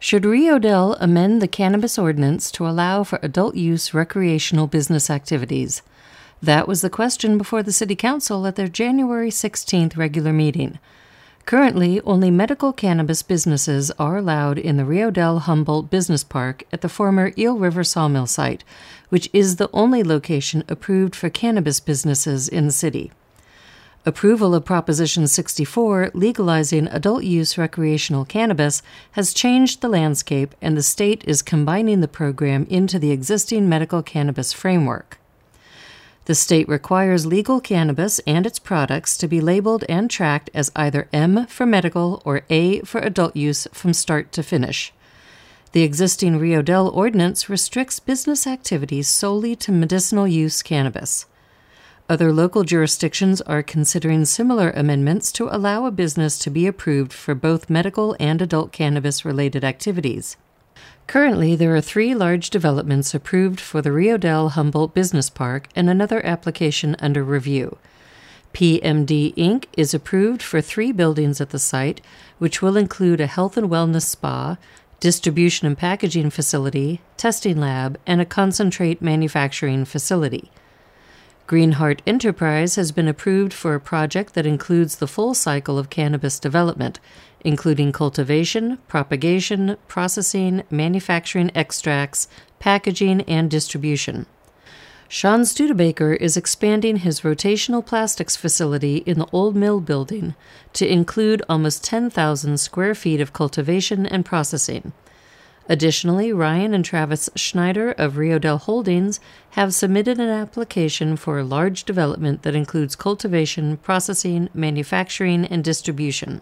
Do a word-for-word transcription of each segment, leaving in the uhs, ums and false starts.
Should Rio Dell amend the cannabis ordinance to allow for adult-use recreational business activities? That was the question before the City Council at their January sixteenth regular meeting. Currently, only medical cannabis businesses are allowed in the Rio Dell Humboldt Business Park at the former Eel River Sawmill site, which is the only location approved for cannabis businesses in the city. Approval of Proposition sixty-four, legalizing adult-use recreational cannabis, has changed the landscape, and the state is combining the program into the existing medical cannabis framework. The state requires legal cannabis and its products to be labeled and tracked as either M for medical or A for adult use from start to finish. The existing Rio Dell ordinance restricts business activities solely to medicinal use cannabis. Other local jurisdictions are considering similar amendments to allow a business to be approved for both medical and adult cannabis-related activities. Currently, there are three large developments approved for the Rio Dell Humboldt Business Park and another application under review. P M D Incorporated is approved for three buildings at the site, which will include a health and wellness spa, distribution and packaging facility, testing lab, and a concentrate manufacturing facility. Greenheart Enterprise has been approved for a project that includes the full cycle of cannabis development, including cultivation, propagation, processing, manufacturing extracts, packaging, and distribution. Sean Studebaker is expanding his rotational plastics facility in the Old Mill building to include almost ten thousand square feet of cultivation and processing. Additionally, Ryan and Travis Schneider of Rio Dell Holdings have submitted an application for a large development that includes cultivation, processing, manufacturing, and distribution.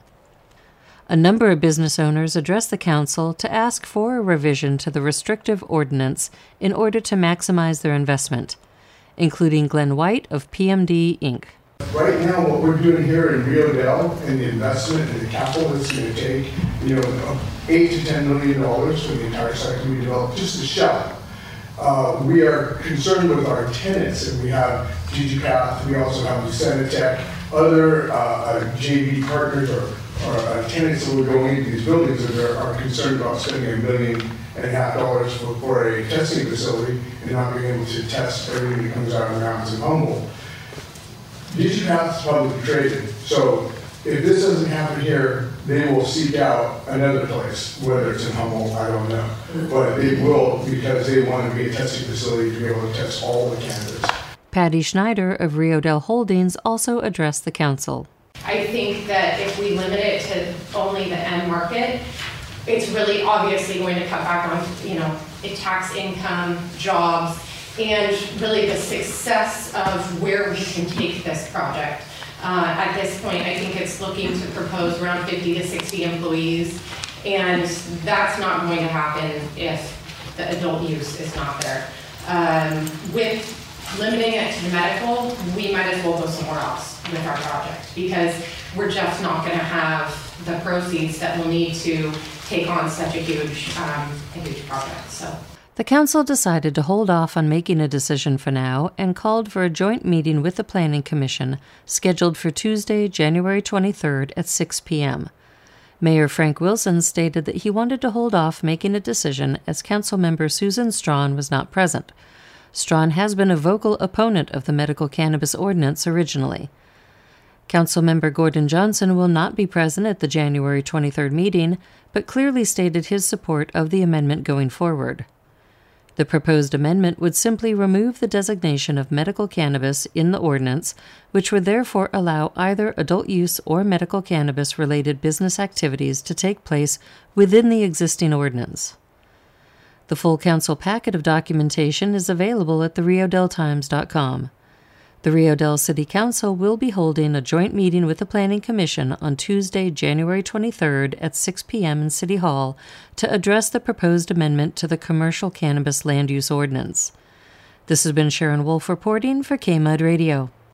A number of business owners addressed the council to ask for a revision to the restrictive ordinance in order to maximize their investment, including Glenn White of P M D Incorporated. Right now, what we're doing here in Rio Dell and the investment and the capital it's going to take, you know, eight to ten million dollars for the entire site to be developed, just the shell. Uh, we are concerned with our tenants, and we have DigiPath, we also have Lucenatech, other uh, uh, J V partners or, or uh, tenants that will go into these buildings that are, are concerned about spending a million and a half dollars for, for a testing facility and not being able to test everything that comes out of the mountains of Humboldt. DigiPath is publicly traded, so if this doesn't happen here, they will seek out another place, whether it's in Humboldt, I don't know. But they will, because they want to be a testing facility to be able to test all the cannabis. Patty Schneider of Rio Dell Holdings also addressed the council. I think that if we limit it to only the M market, it's really obviously going to cut back on, you know, tax income, jobs, and really the success of where we can take this project. Uh, at this point, I think it's looking to propose around fifty to sixty employees, and that's not going to happen if the adult use is not there. Um, with limiting it to medical, we might as well go somewhere else with our project, because we're just not going to have the proceeds that we'll need to take on such a huge, um, a huge project. So. The council decided to hold off on making a decision for now and called for a joint meeting with the Planning Commission scheduled for Tuesday, January twenty-third at six p m Mayor Frank Wilson stated that he wanted to hold off making a decision as Councilmember Susan Strawn was not present. Strawn has been a vocal opponent of the medical cannabis ordinance originally. Councilmember Gordon Johnson will not be present at the January twenty-third meeting, but clearly stated his support of the amendment going forward. The proposed amendment would simply remove the designation of medical cannabis in the ordinance, which would therefore allow either adult use or medical cannabis-related business activities to take place within the existing ordinance. The full council packet of documentation is available at the rio dell times dot com. The Rio Dell City Council will be holding a joint meeting with the Planning Commission on Tuesday, January twenty-third at six p m in City Hall to address the proposed amendment to the Commercial Cannabis Land Use Ordinance. This has been Sharon Wolf reporting for K M U D Radio.